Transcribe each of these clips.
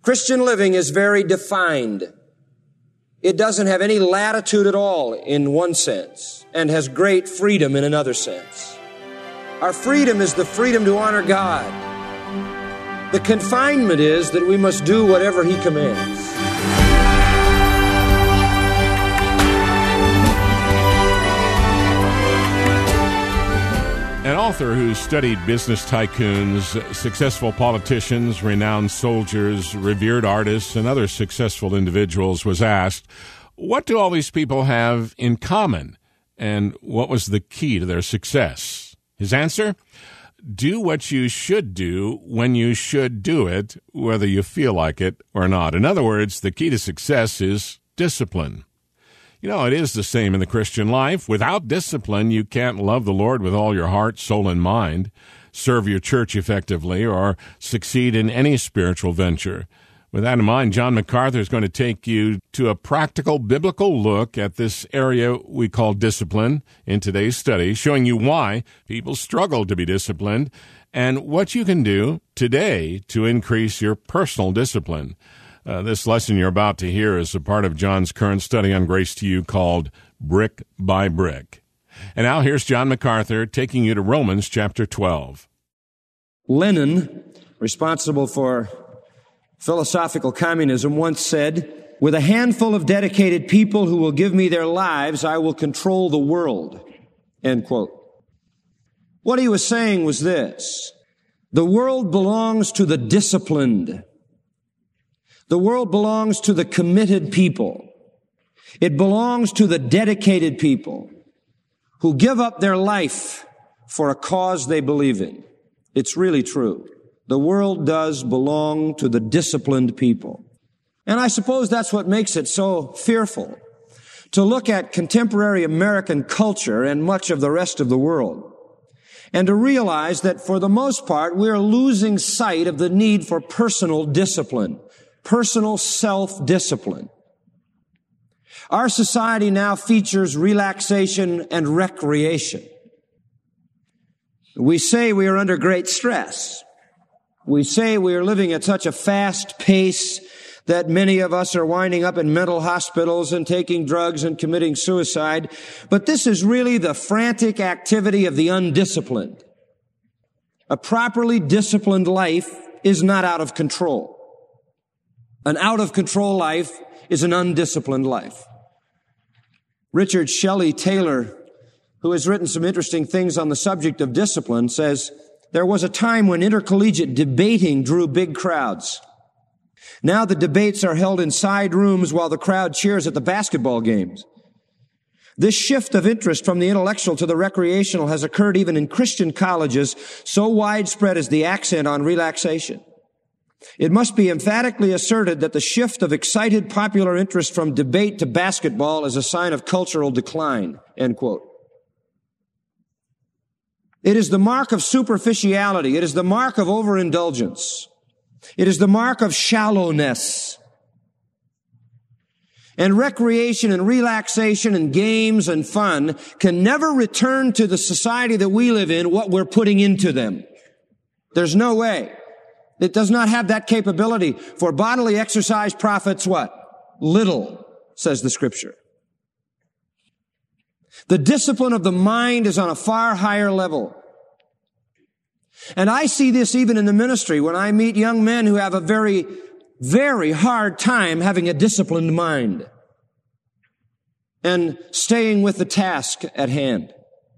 Christian living is very defined. It doesn't have any latitude at all in one sense and has great freedom in another sense. Our freedom is the freedom to honor God. The confinement is that we must do whatever He commands. An author who studied business tycoons, successful politicians, renowned soldiers, revered artists, and other successful individuals was asked, what do all these people have in common, and what was the key to their success? His answer? Do what you should do when you should do it, whether you feel like it or not. In other words, the key to success is discipline. You know, it is the same in the Christian life. Without discipline, you can't love the Lord with all your heart, soul, and mind, serve your church effectively, or succeed in any spiritual venture. With that in mind, John MacArthur is going to take you to a practical biblical look at this area we call discipline in today's study, showing you why people struggle to be disciplined and what you can do today to increase your personal discipline. This lesson you're about to hear is a part of John's current study on Grace to You called Brick by Brick. And now here's John MacArthur taking you to Romans chapter 12. Lenin, responsible for philosophical communism, once said, "With a handful of dedicated people who will give me their lives, I will control the world." End quote. What he was saying was this: the world belongs to the disciplined. The world belongs to the committed people. It belongs to the dedicated people who give up their life for a cause they believe in. It's really true. The world does belong to the disciplined people. And I suppose that's what makes it so fearful to look at contemporary American culture and much of the rest of the world, and to realize that for the most part, we're losing sight of the need for personal discipline. Personal self-discipline. Our society now features relaxation and recreation. We say we are under great stress. We say we are living at such a fast pace that many of us are winding up in mental hospitals and taking drugs and committing suicide. But this is really the frantic activity of the undisciplined. A properly disciplined life is not out of control. An out-of-control life is an undisciplined life. Richard Shelley Taylor, who has written some interesting things on the subject of discipline, says, there was a time when intercollegiate debating drew big crowds. Now the debates are held in side rooms while the crowd cheers at the basketball games. This shift of interest from the intellectual to the recreational has occurred even in Christian colleges, so widespread is the accent on relaxation. It must be emphatically asserted that the shift of excited popular interest from debate to basketball is a sign of cultural decline, end quote. It is the mark of superficiality. It is the mark of overindulgence. It is the mark of shallowness. And recreation and relaxation and games and fun can never return to the society that we live in what we're putting into them. There's no way. It does not have that capability. For bodily exercise profits what? Little, says the Scripture. The discipline of the mind is on a far higher level. And I see this even in the ministry when I meet young men who have a very, very hard time having a disciplined mind and staying with the task at hand.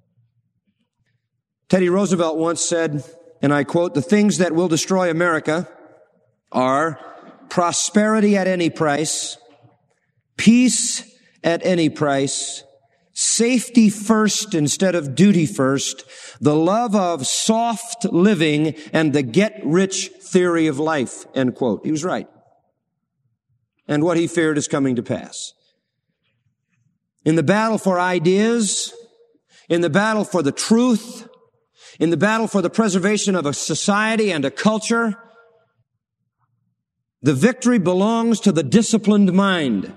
Teddy Roosevelt once said, and I quote, "The things that will destroy America are prosperity at any price, peace at any price, safety first instead of duty first, the love of soft living, and the get-rich theory of life," end quote. He was right. And what he feared is coming to pass. In the battle for ideas, in the battle for the truth, in the battle for the preservation of a society and a culture, the victory belongs to the disciplined mind.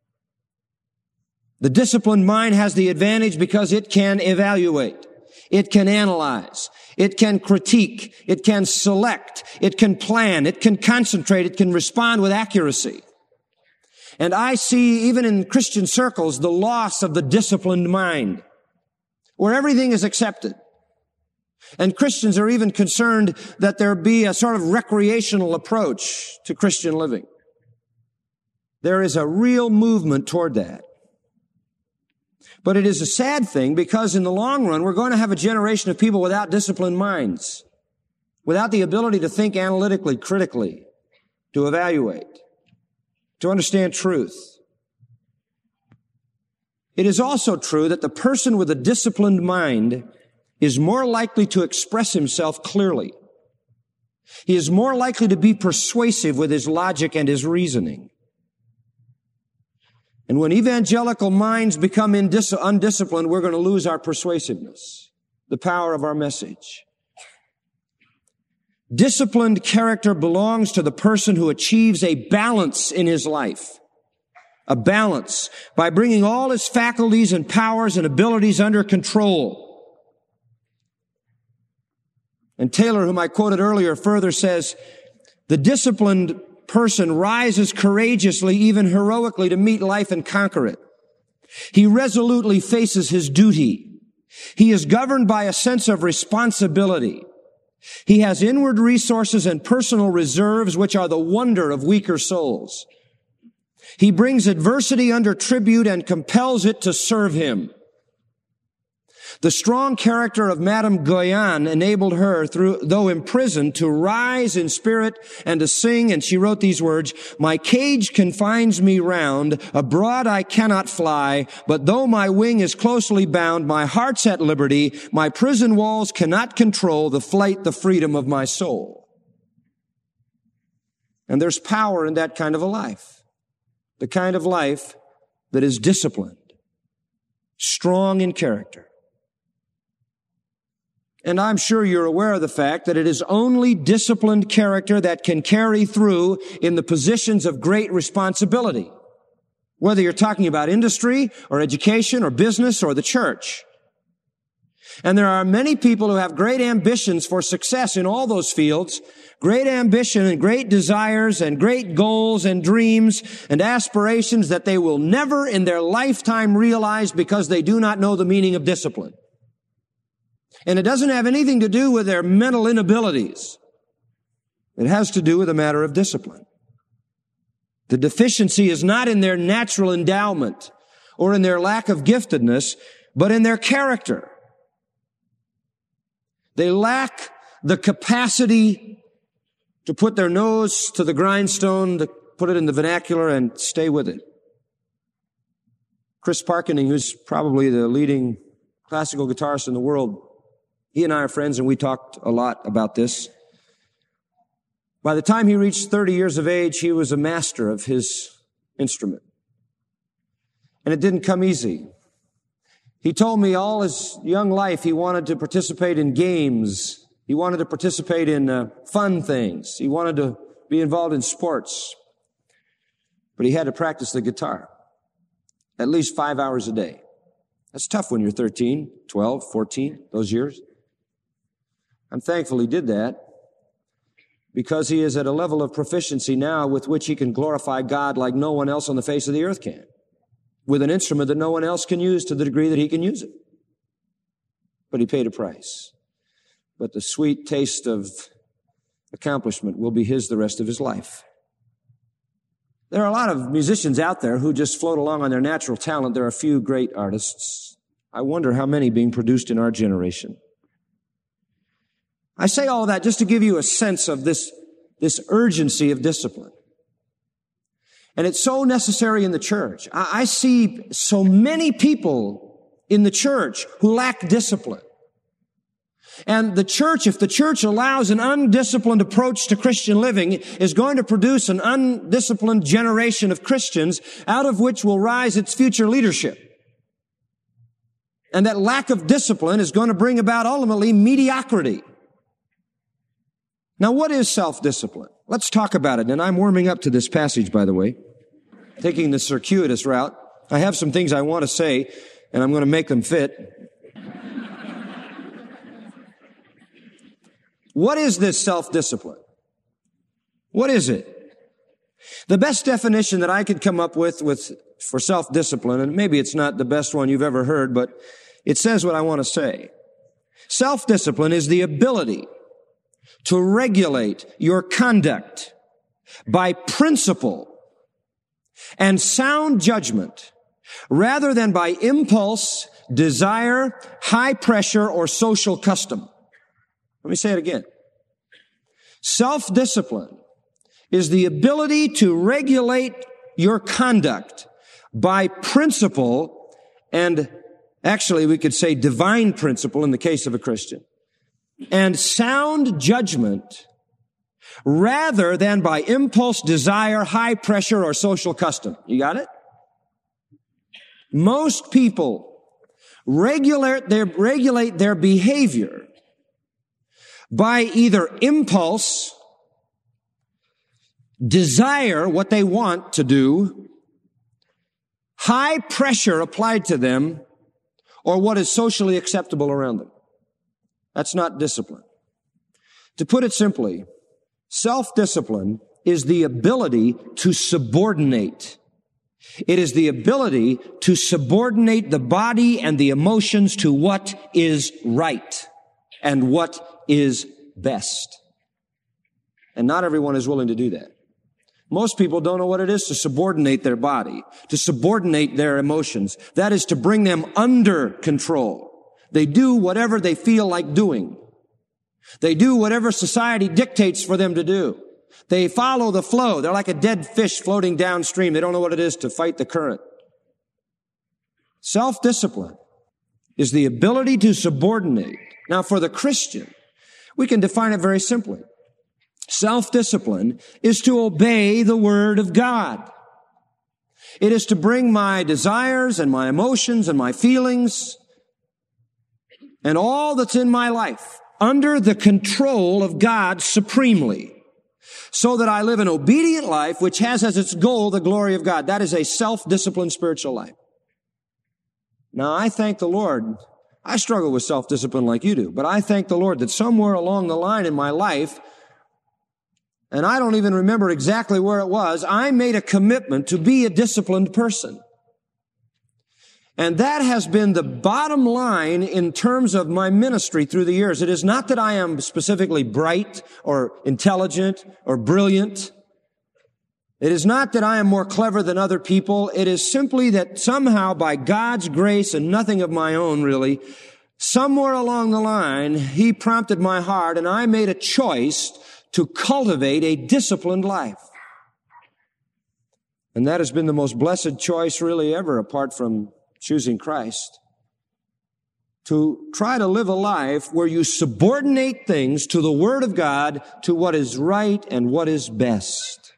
The disciplined mind has the advantage because it can evaluate, it can analyze, It can critique. It can select. It can plan. It can concentrate. It can respond with accuracy. And I see, even in Christian circles, the loss of the disciplined mind, where everything is accepted. And Christians are even concerned that there be a sort of recreational approach to Christian living. There is a real movement toward that. But it is a sad thing because in the long run, we're going to have a generation of people without disciplined minds, without the ability to think analytically, critically, to evaluate, to understand truth. It is also true that the person with a disciplined mind is more likely to express himself clearly. He is more likely to be persuasive with his logic and his reasoning. And when evangelical minds become undisciplined, we're going to lose our persuasiveness, the power of our message. Disciplined character belongs to the person who achieves a balance in his life. A balance by bringing all his faculties and powers and abilities under control. And Taylor, whom I quoted earlier, further says, the disciplined person rises courageously, even heroically, to meet life and conquer it. He resolutely faces his duty. He is governed by a sense of responsibility. He has inward resources and personal reserves which are the wonder of weaker souls. He brings adversity under tribute and compels it to serve him. The strong character of Madame Guyon enabled her, though imprisoned, to rise in spirit and to sing, and she wrote these words, "My cage confines me round, abroad I cannot fly, but though my wing is closely bound, my heart's at liberty, my prison walls cannot control the flight, the freedom of my soul." And there's power in that kind of a life, the kind of life that is disciplined, strong in character. And I'm sure you're aware of the fact that it is only disciplined character that can carry through in the positions of great responsibility, whether you're talking about industry or education or business or the church. And there are many people who have great ambitions for success in all those fields, great ambition and great desires and great goals and dreams and aspirations that they will never in their lifetime realize because they do not know the meaning of discipline. And it doesn't have anything to do with their mental inabilities. It has to do with a matter of discipline. The deficiency is not in their natural endowment or in their lack of giftedness, but in their character. They lack the capacity to put their nose to the grindstone, to put it in the vernacular and stay with it. Chris Parkening, who's probably the leading classical guitarist in the world, he and I are friends, and we talked a lot about this. By the time he reached 30 years of age, he was a master of his instrument. And it didn't come easy. He told me all his young life he wanted to participate in games. He wanted to participate in fun things. He wanted to be involved in sports. But he had to practice the guitar at least 5 hours a day. That's tough when you're 13, 12, 14, those years. I'm thankful he did that because he is at a level of proficiency now with which he can glorify God like no one else on the face of the earth can, with an instrument that no one else can use to the degree that he can use it. But he paid a price. But the sweet taste of accomplishment will be his the rest of his life. There are a lot of musicians out there who just float along on their natural talent. There are a few great artists. I wonder how many being produced in our generation. I say all that just to give you a sense of this urgency of discipline. And it's so necessary in the church. I see so many people in the church who lack discipline. And the church, if the church allows an undisciplined approach to Christian living, is going to produce an undisciplined generation of Christians out of which will rise its future leadership. And that lack of discipline is going to bring about ultimately mediocrity. Now, what is self-discipline? Let's talk about it. And I'm warming up to this passage, by the way, taking the circuitous route. I have some things I want to say, and I'm going to make them fit. What is this self-discipline? What is it? The best definition that I could come up with for self-discipline, and maybe it's not the best one you've ever heard, but it says what I want to say. Self-discipline is the ability to regulate your conduct by principle and sound judgment rather than by impulse, desire, high pressure, or social custom. Let me say it again. Self-discipline is the ability to regulate your conduct by principle, and actually we could say divine principle in the case of a Christian, and sound judgment rather than by impulse, desire, high pressure, or social custom. You got it? Most people regulate their behavior by either impulse, desire, what they want to do, high pressure applied to them, or what is socially acceptable around them. That's not discipline. To put it simply, self-discipline is the ability to subordinate. It is the ability to subordinate the body and the emotions to what is right and what is best. And not everyone is willing to do that. Most people don't know what it is to subordinate their body, to subordinate their emotions. That is to bring them under control. They do whatever they feel like doing. They do whatever society dictates for them to do. They follow the flow. They're like a dead fish floating downstream. They don't know what it is to fight the current. Self-discipline is the ability to subordinate. Now, for the Christian, we can define it very simply. Self-discipline is to obey the Word of God. It is to bring my desires and my emotions and my feelings and all that's in my life under the control of God supremely, so that I live an obedient life which has as its goal the glory of God. That is a self-disciplined spiritual life. Now, I thank the Lord. I struggle with self-discipline like you do, but I thank the Lord that somewhere along the line in my life, and I don't even remember exactly where it was, I made a commitment to be a disciplined person. And that has been the bottom line in terms of my ministry through the years. It is not that I am specifically bright or intelligent or brilliant. It is not that I am more clever than other people. It is simply that somehow by God's grace and nothing of my own really, somewhere along the line, He prompted my heart and I made a choice to cultivate a disciplined life. And that has been the most blessed choice really ever, apart from choosing Christ. To try to live a life where you subordinate things to the Word of God, to what is right and what is best.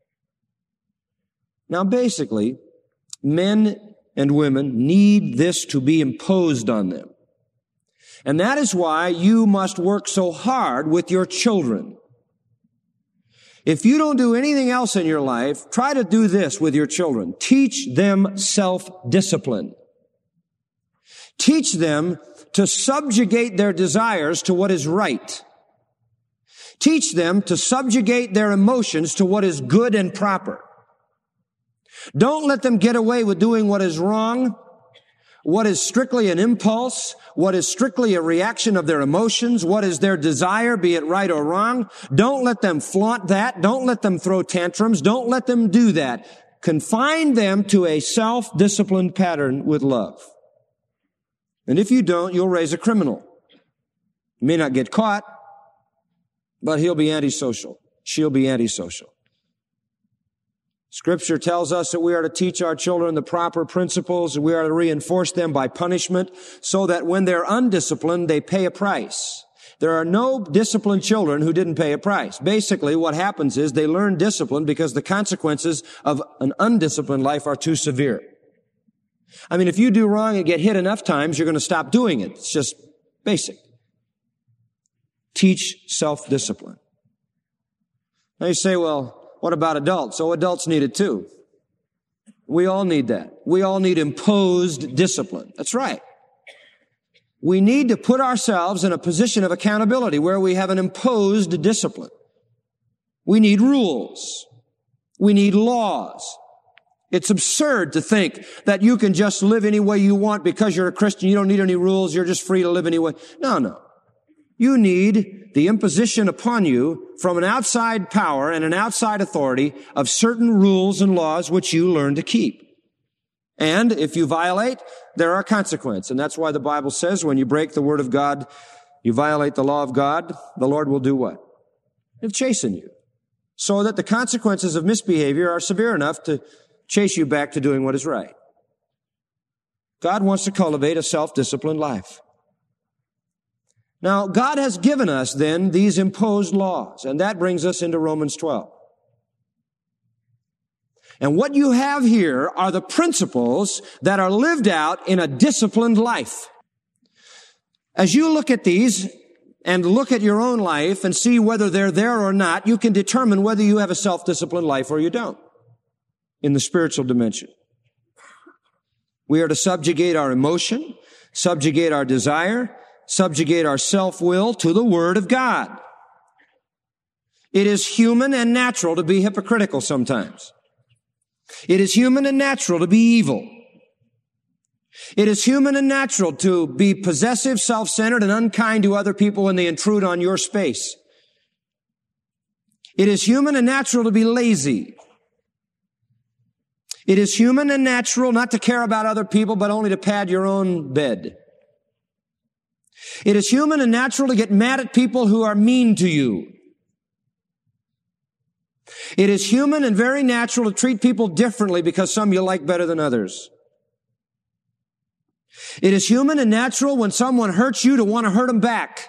Now, basically, men and women need this to be imposed on them. And that is why you must work so hard with your children. If you don't do anything else in your life, try to do this with your children. Teach them self-discipline. Teach them to subjugate their desires to what is right. Teach them to subjugate their emotions to what is good and proper. Don't let them get away with doing what is wrong, what is strictly an impulse, what is strictly a reaction of their emotions, what is their desire, be it right or wrong. Don't let them flaunt that. Don't let them throw tantrums. Don't let them do that. Confine them to a self-disciplined pattern with love. And if you don't, you'll raise a criminal. You may not get caught, but he'll be antisocial. She'll be antisocial. Scripture tells us that we are to teach our children the proper principles. We are to reinforce them by punishment so that when they're undisciplined, they pay a price. There are no disciplined children who didn't pay a price. Basically, what happens is they learn discipline because the consequences of an undisciplined life are too severe. I mean, if you do wrong and get hit enough times, you're going to stop doing it. It's just basic. Teach self-discipline. Now you say, well, what about adults? Oh, adults need it too. We all need that. We all need imposed discipline. That's right. we need to put ourselves in a position of accountability where we have an imposed discipline. We need rules. We need laws. It's absurd to think that you can just live any way you want because you're a Christian. You don't need any rules. You're just free to live any way. No. You need the imposition upon you from an outside power and an outside authority of certain rules and laws which you learn to keep. And if you violate, there are consequences. And that's why the Bible says when you break the word of God, you violate the law of God, the Lord will do what? He'll chasten you. So that the consequences of misbehavior are severe enough to chase you back to doing what is right. God wants to cultivate a self-disciplined life. Now, God has given us then these imposed laws, and that brings us into Romans 12. And what you have here are the principles that are lived out in a disciplined life. As you look at these and look at your own life and see whether they're there or not, you can determine whether you have a self-disciplined life or you don't in the spiritual dimension. We are to subjugate our emotion, subjugate our desire, subjugate our self-will to the Word of God. It is human and natural to be hypocritical sometimes. It is human and natural to be evil. It is human and natural to be possessive, self-centered, and unkind to other people when they intrude on your space. It is human and natural to be lazy. It is human and natural not to care about other people, but only to pad your own bed. It is human and natural to get mad at people who are mean to you. It is human and very natural to treat people differently because some you like better than others. It is human and natural when someone hurts you to want to hurt them back,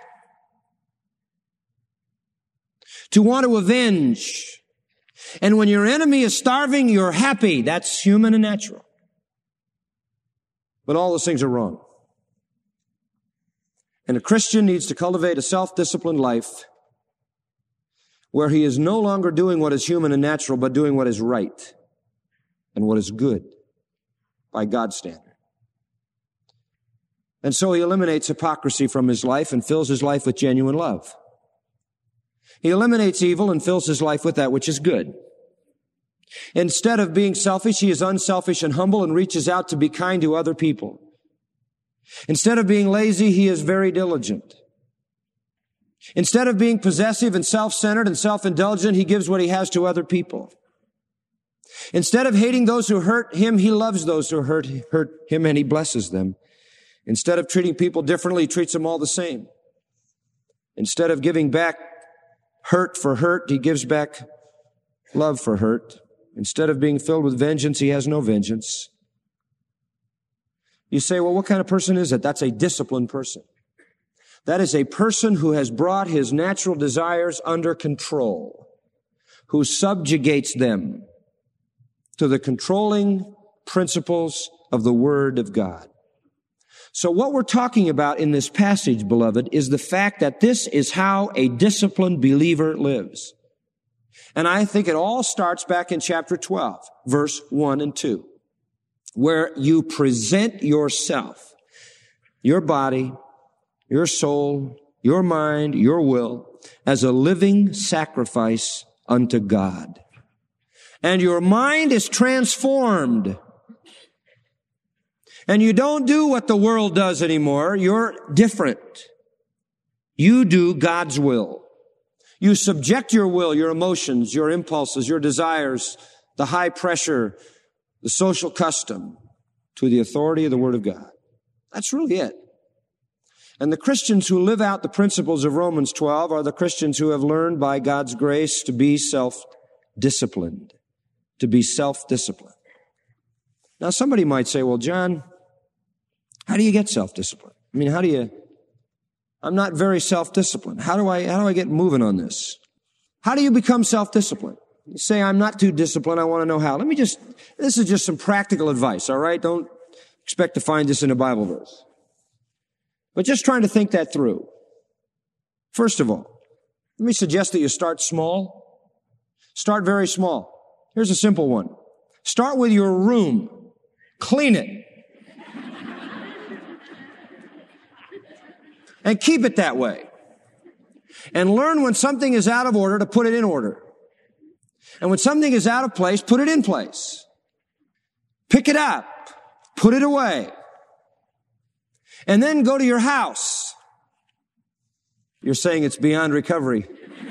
to want to avenge. And when your enemy is starving, you're happy. That's human and natural. But all those things are wrong. And a Christian needs to cultivate a self-disciplined life where he is no longer doing what is human and natural, but doing what is right and what is good by God's standard. And so he eliminates hypocrisy from his life and fills his life with genuine love. He eliminates evil and fills his life with that which is good. Instead of being selfish, he is unselfish and humble and reaches out to be kind to other people. Instead of being lazy, he is very diligent. Instead of being possessive and self-centered and self-indulgent, he gives what he has to other people. Instead of hating those who hurt him, he loves those who hurt him and he blesses them. Instead of treating people differently, he treats them all the same. Instead of giving back hurt for hurt, he gives back love for hurt. Instead of being filled with vengeance, he has no vengeance. You say, well, what kind of person is that? That's a disciplined person. That is a person who has brought his natural desires under control, who subjugates them to the controlling principles of the Word of God. So what we're talking about in this passage, beloved, is the fact that this is how a disciplined believer lives. And I think it all starts back in chapter 12, verse 1 and 2, where you present yourself, your body, your soul, your mind, your will, as a living sacrifice unto God. And your mind is transformed. And you don't do what the world does anymore. You're different. You do God's will. You subject your will, your emotions, your impulses, your desires, the high pressure, the social custom to the authority of the Word of God. That's really it. And the Christians who live out the principles of Romans 12 are the Christians who have learned by God's grace to be self-disciplined, to be self-disciplined. Now somebody might say, well, John, how do you get self-discipline? I mean, I'm not very self-disciplined. How do I get moving on this? How do you become self-disciplined? You say, I'm not too disciplined. I want to know how. This is just some practical advice, all right? Don't expect to find this in a Bible verse. But just trying to think that through. First of all, let me suggest that you start small. Start very small. Here's a simple one. Start with your room. Clean it. And keep it that way. And learn when something is out of order to put it in order. And when something is out of place, put it in place. Pick it up. Put it away. And then go to your house. You're saying it's beyond recovery.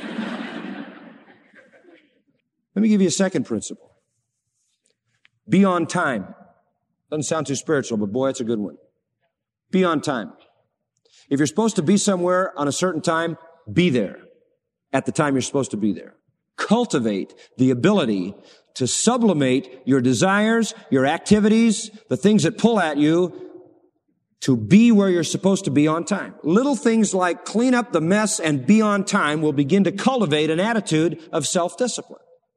Let me give you a second principle. Be on time. Doesn't sound too spiritual, but boy, it's a good one. Be on time. If you're supposed to be somewhere on a certain time, be there at the time you're supposed to be there. Cultivate the ability to sublimate your desires, your activities, the things that pull at you, to be where you're supposed to be on time. Little things like clean up the mess and be on time will begin to cultivate an attitude of self-discipline.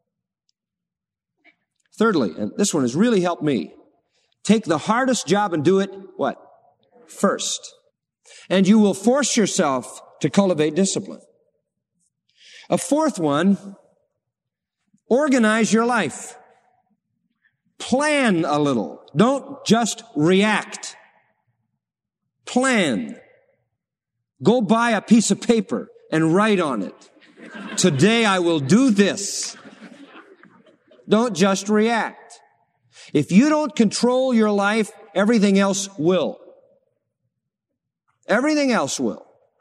Thirdly, and this one has really helped me, take the hardest job and do it, what? First. And you will force yourself to cultivate discipline. A fourth one, organize your life. Plan a little. Don't just react. Plan. Go buy a piece of paper and write on it. Today I will do this. Don't just react. If you don't control your life, everything else will. Everything else will.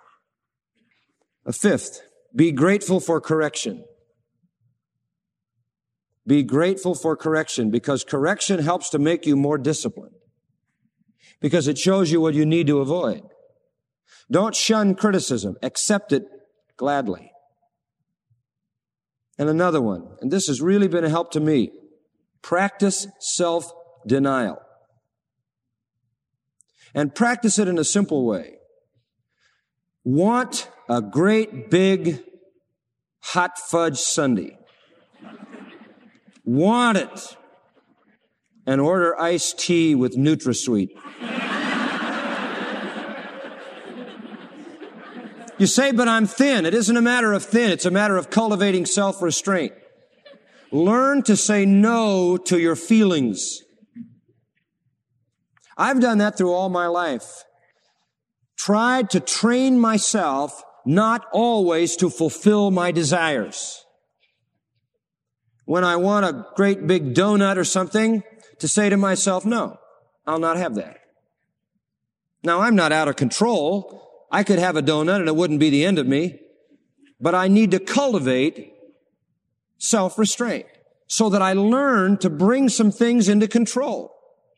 A fifth, be grateful for correction. Be grateful for correction, because correction helps to make you more disciplined. Because it shows you what you need to avoid. Don't shun criticism. Accept it gladly. And another one, and this has really been a help to me, practice self-denial. And practice it in a simple way. Want a great big hot fudge sundae. Want it. And order iced tea with NutraSweet. You say, but I'm thin. It isn't a matter of thin. It's a matter of cultivating self-restraint. Learn to say no to your feelings. I've done that through all my life. Tried to train myself not always to fulfill my desires. When I want a great big donut or something, to say to myself, no, I'll not have that. Now, I'm not out of control. I could have a donut and it wouldn't be the end of me, but I need to cultivate self-restraint so that I learn to bring some things into control.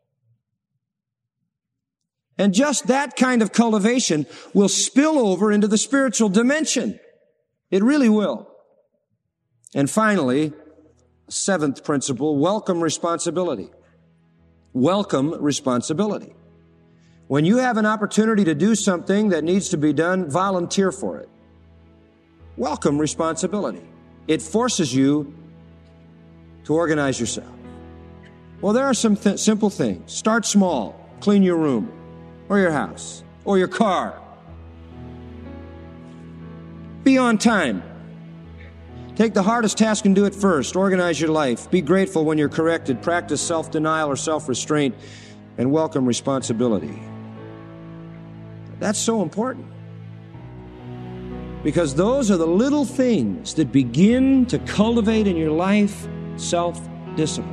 And just that kind of cultivation will spill over into the spiritual dimension. It really will. And finally, seventh principle, welcome responsibility. Welcome responsibility. When you have an opportunity to do something that needs to be done, volunteer for it. Welcome responsibility. It forces you to organize yourself. Well, there are some simple things. Start small. Clean your room or your house or your car. Be on time. Take the hardest task and do it first. Organize your life. Be grateful when you're corrected. Practice self-denial or self-restraint, and welcome responsibility. That's so important. Because those are the little things that begin to cultivate in your life self-discipline.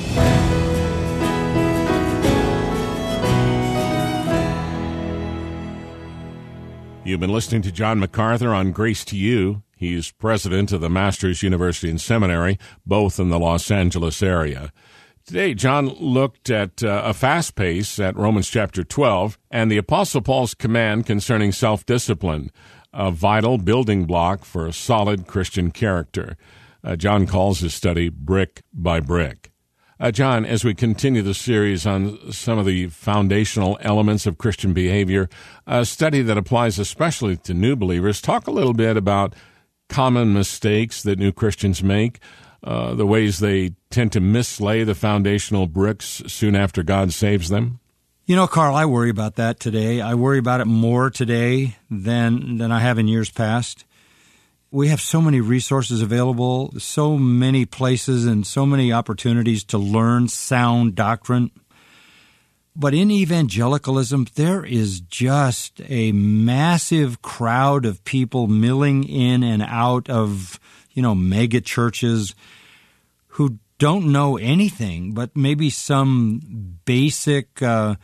You've been listening to John MacArthur on Grace to You. He's president of the Masters University and Seminary, both in the Los Angeles area. Today, John looked at a fast pace at Romans chapter 12 and the Apostle Paul's command concerning self-discipline, a vital building block for a solid Christian character. John calls his study brick by brick. John, as we continue the series on some of the foundational elements of Christian behavior, a study that applies especially to new believers, talk a little bit about common mistakes that new Christians make, the ways they tend to mislay the foundational bricks soon after God saves them? You know, Carl, I worry about that today. I worry about it more today than I have in years past. We have so many resources available, so many places and so many opportunities to learn sound doctrine. But in evangelicalism, there is just a massive crowd of people milling in and out of, mega churches who don't know anything but maybe some basic,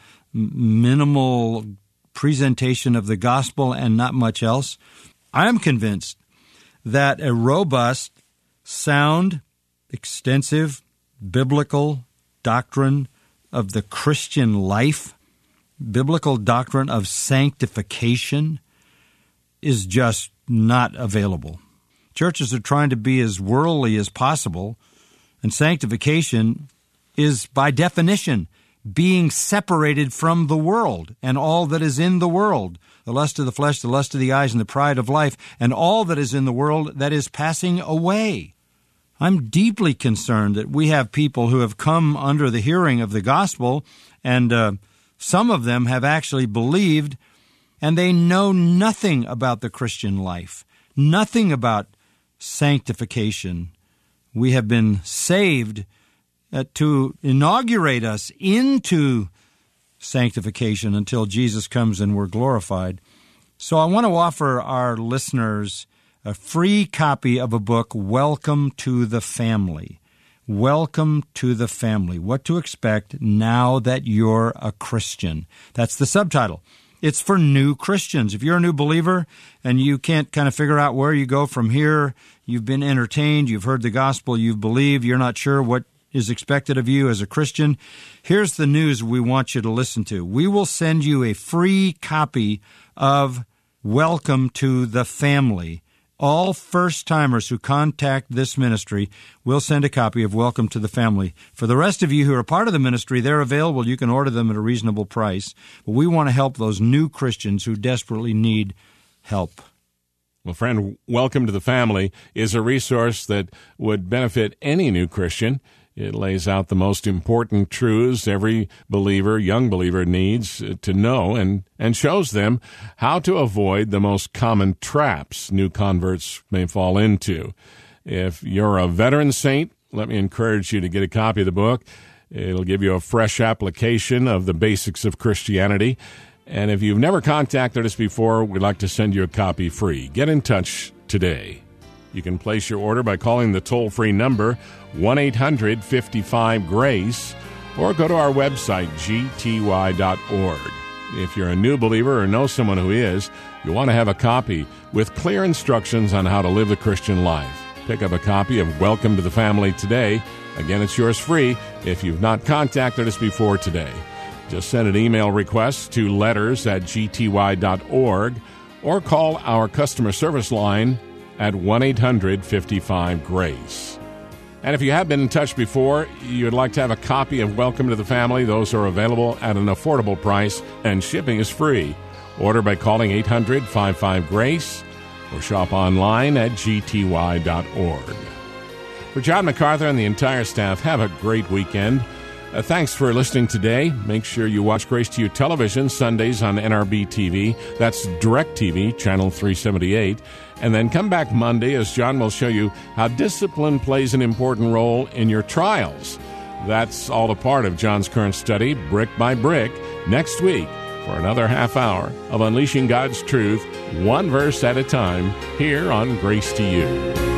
minimal presentation of the gospel and not much else. I am convinced that a robust, sound, extensive, biblical doctrine of the Christian life, biblical doctrine of sanctification, is just not available. Churches are trying to be as worldly as possible, and sanctification is, by definition, being separated from the world and all that is in the world, the lust of the flesh, the lust of the eyes, and the pride of life, and all that is in the world that is passing away. I'm deeply concerned that we have people who have come under the hearing of the gospel, and some of them have actually believed, and they know nothing about the Christian life, nothing about sanctification. We have been saved to inaugurate us into sanctification until Jesus comes and we're glorified. So I want to offer our listeners a free copy of a book, Welcome to the Family. Welcome to the Family. What to expect now that you're a Christian. That's the subtitle. It's for new Christians. If you're a new believer and you can't kind of figure out where you go from here, you've been entertained, you've heard the gospel, you've believed, you're not sure what is expected of you as a Christian, here's the news we want you to listen to. We will send you a free copy of Welcome to the Family. All first-timers who contact this ministry will send a copy of Welcome to the Family. For the rest of you who are part of the ministry, they're available. You can order them at a reasonable price. But we want to help those new Christians who desperately need help. Well, friend, Welcome to the Family is a resource that would benefit any new Christian. It lays out the most important truths every believer, young believer, needs to know and shows them how to avoid the most common traps new converts may fall into. If you're a veteran saint, let me encourage you to get a copy of the book. It'll give you a fresh application of the basics of Christianity. And if you've never contacted us before, we'd like to send you a copy free. Get in touch today. You can place your order by calling the toll-free number 1-800-55-GRACE or go to our website, gty.org. If you're a new believer or know someone who is, you'll want to have a copy with clear instructions on how to live the Christian life. Pick up a copy of Welcome to the Family today. Again, it's yours free if you've not contacted us before today. Just send an email request to letters@gty.org or call our customer service line at 1-800-55-GRACE. And if you have been in touch before, you'd like to have a copy of Welcome to the Family, those are available at an affordable price, and shipping is free. Order by calling 800-55-GRACE or shop online at gty.org. For John MacArthur and the entire staff, have a great weekend. Thanks for listening today. Make sure you watch Grace to You Television Sundays on NRB TV. That's DirecTV, Channel 378. And then come back Monday as John will show you how discipline plays an important role in your trials. That's all a part of John's current study, Brick by Brick, next week for another half hour of unleashing God's truth, one verse at a time, here on Grace to You.